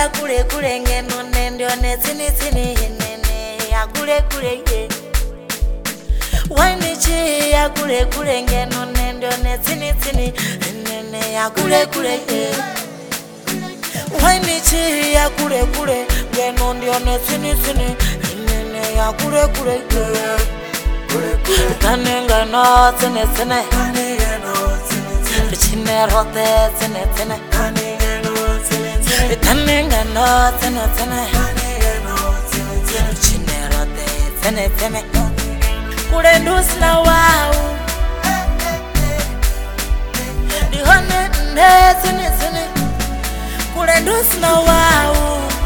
ya kule kule ngeno nendo ne tini tini nene ya kule kule ye. Wine chi ya kule kule ngeno nendo ne tini tini nene ya kule kule ye. Wine chi ya kule kule ngeno ndio ne tini tini nene ya kule kule ye. Tanenga no tene tene Chine rote tene tene Tanenga no tene tene Chine rote tene tene Kure ndus na wau Di hone ne tene tene Kure ndus na wau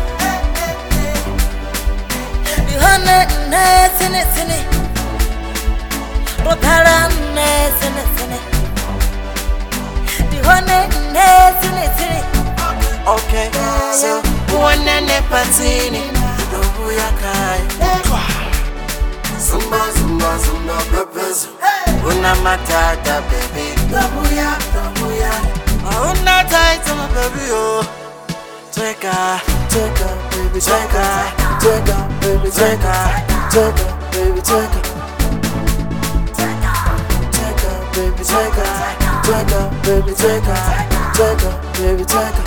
Di hone ne tene tene Rotara ne tene tene Di hone ne tene tene. Okay, so one ne patini, dobu ya kai. Zumba zumba zumba pepes. Una matata baby, dobu ya. Una tight my baby oh. Tweka, baby tweka, baby tweka, baby tweka. Baby tweka, baby tweka, baby tweka.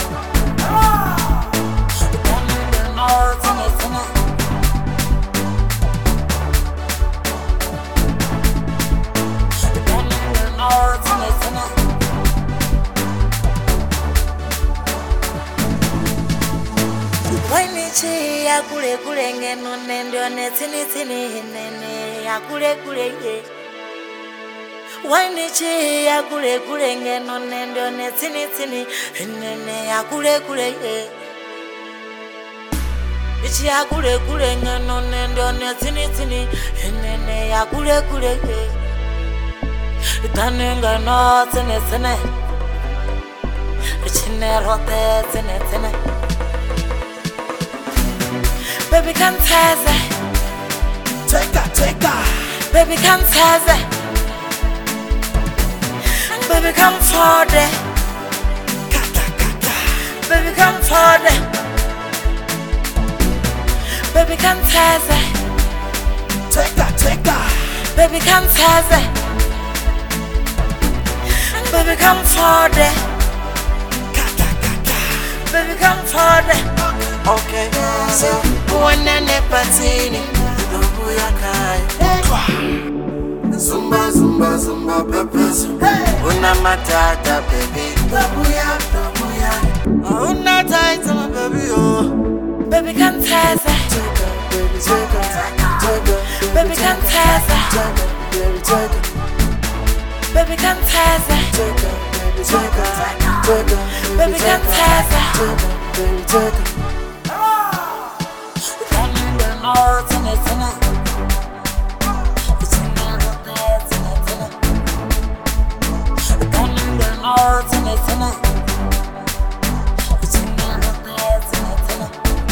Wine chi ya kule kule ngeno nendo ne tini tini nene ya kule kule ye. Wine chi ya kule kule ngeno nendo ne tini tini nene ya kule kule ye. Ichi ya kule kule ngeno nendo ne tini tini nene ya kule kule ye. Tanenga no tene tene Chine rote tene tene Baby come taze Tweka. Baby come taze Baby come for it. Baby come for it. Baby come taze Tweka. Baby come taze Baby come for it. Baby come for it. Okay, so one ne patini, dobu ya kai. Zumba pepes. Una matata baby, dobu ya. Una tight my baby oh. Baby come taze Baby tweka, Baby come taze baby tweka. Baby come taze Baby tweka, Baby come taze baby tweka. Tanenga no tene tene Chine rote tene tene Tanenga no tene tene Chine rote tene tene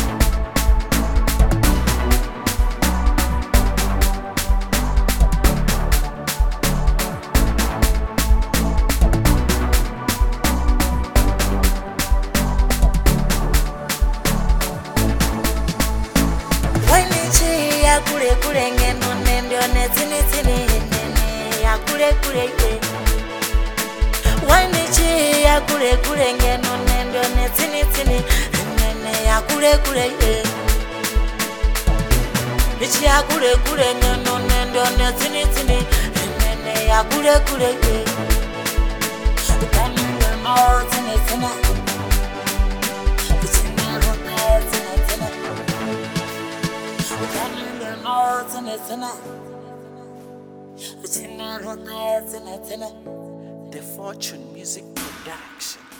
Kule kule ngeno nendo ne tini tini nene ya kule kule ye. Wine chi ya kule kule ngeno nendo ne tini tini nene ya kule kule ye. Ichi ya kule kule ngeno nendo ne tini tini nene ya kule kule ye. Tanenga no tini tini Chine rote tini tini The Fortune Music Production.